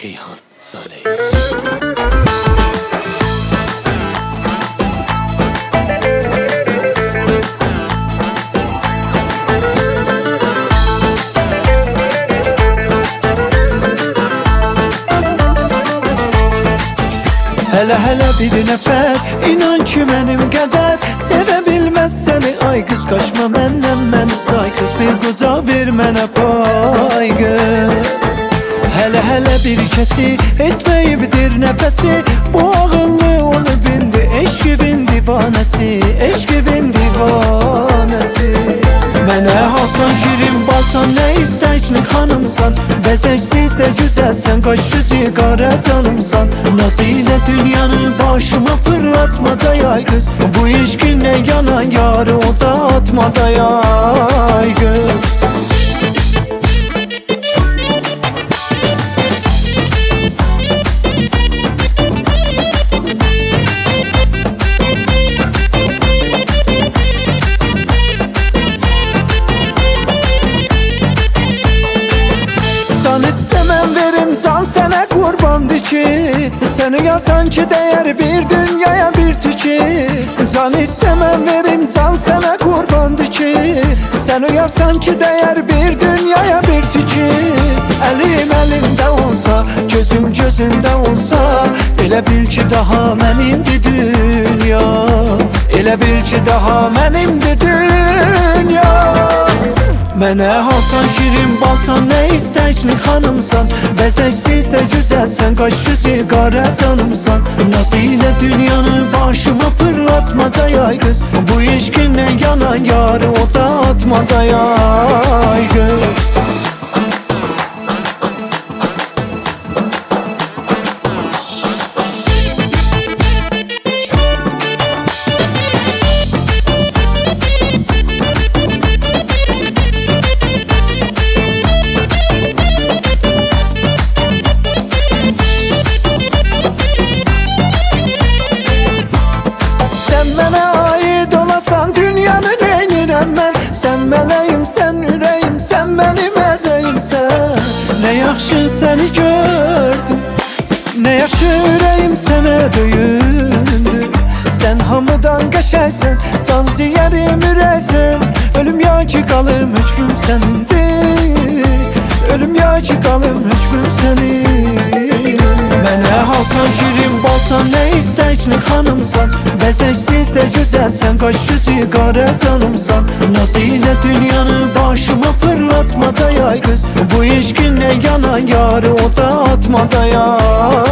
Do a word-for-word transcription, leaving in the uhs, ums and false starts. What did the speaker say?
Keyhan Saleh. Hele hele bir nefer, inan ki benim kadar sevə bilməz səni. Ay qız qaçma məndən, məni say qız, bir qoca ver mənə pay qız. Hele hele bir kəsi etməyibdir nəfəsi, bu ağıllı onu bindi, eşqivin divanəsi, eşqivin divanəsi. Mənə halsan şirin balsan, nə istəkli xanımsan, bəzəksiz də güzəlsən, qaş süzü qara canımsan. Nazı ilə dünyanı başıma fırlatma dayay qız, bu eşqinlə yanan yarı o da atma dayay qız. Can istemem verim, can sənə qurbandır ki, səni yarsan ki dəyər bir dünyaya bir tükü. Can istemem verim, can sənə qurbandır ki, səni yarsan ki dəyər bir dünyaya bir tükü. Əlim əlimdə olsa, gözüm gözündə olsa, elə bil ki daha mənimdir dünya, elə bil ki daha mənimdir dünya. Mənə halsan şirin balsan, nə istəkli xanımsan, bəzəksiz də güzəlsən, qaş süzü qara canımsan. Nazı ilə dünyanı başıma fırlatma dayay qız, bu eşqinlə yanan yarı o da atma dayay qız. Sən mələyim, sən ürəyim, sən mənim ərəyimsən. Nə yaxşı səni gördüm, nə yaxşı ürəyim sənə döyündü. Sən hamıdan qəşəksən, can ciyərim ürəksən. Ölüm ya ki qalım hökmüm sənindir, ölüm ya ki qalım hökmüm sənin. Mənə halsan şirin balsan, nə istəkli xanımsan, bəzəksiz də güzəlsən, qaş süzü qara canımsan. Nazı ilə dünyanı başıma fırlatma dayay qız, bu eşqinlə yanan yarı o da atma dayay.